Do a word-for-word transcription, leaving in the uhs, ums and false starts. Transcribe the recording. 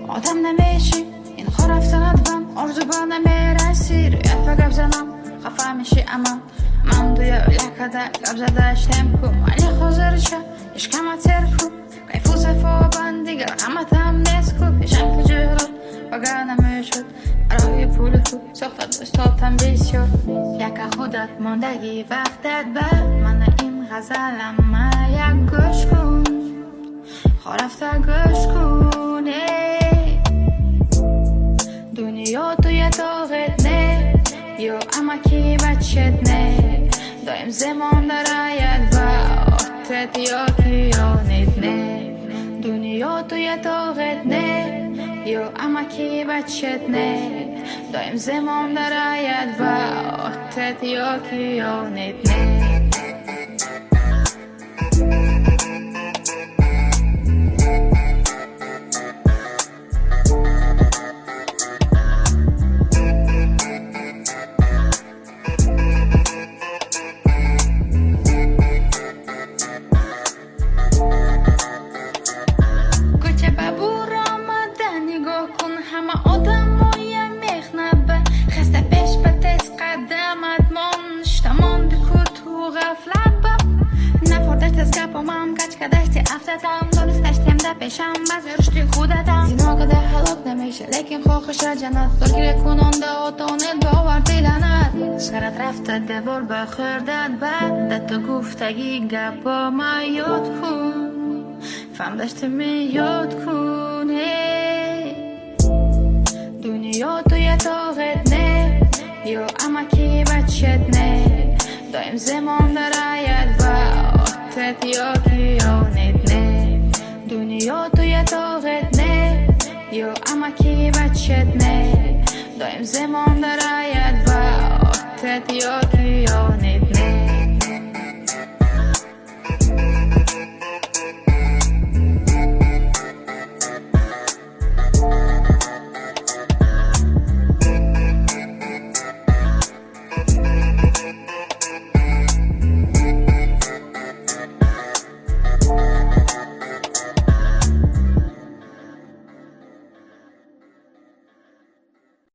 آدم نمیشی این خور افتاد بم آرزو با نمیرسی رویت با گب زنم خفه میشی اما من دوی لکده گب زدشتم کو ولی خوزرشا اشکم ترکو کیفو سفو بندی غمت هم نیست کو پیشم که جهرات بگه نمیشد برای پول تو ساختت بستاتم بیسیار یک خودت ماندگی وقتت به من این غزلم ما یک گوش کن خورفته گوش کنه دنیا توی داغت نه یا اما کی بچت نه دایم زمان دراید و آتت یا کیانت نه دنیا توی داغت نه یا اما کی بچت نه دایم زمان دراید و آتت یا کیانت نه پیشم بذارشتی خودتم زینا که ده حلاق نمیشه لیکن خوخش جنت دارگیره کننده آتانت باور دیلنت سرت رفته دوار بخوردت بعد تو گفتگی گپا ما یاد کن فهم داشته می یاد کن دنیا توی داغت نه یا اما کی بچت نه دایم زمان دراید و آتت یا کیانت نه دنیا توی داغت نه یا اما کی بچت نه دایم زمان دراید و آتت یا کیانت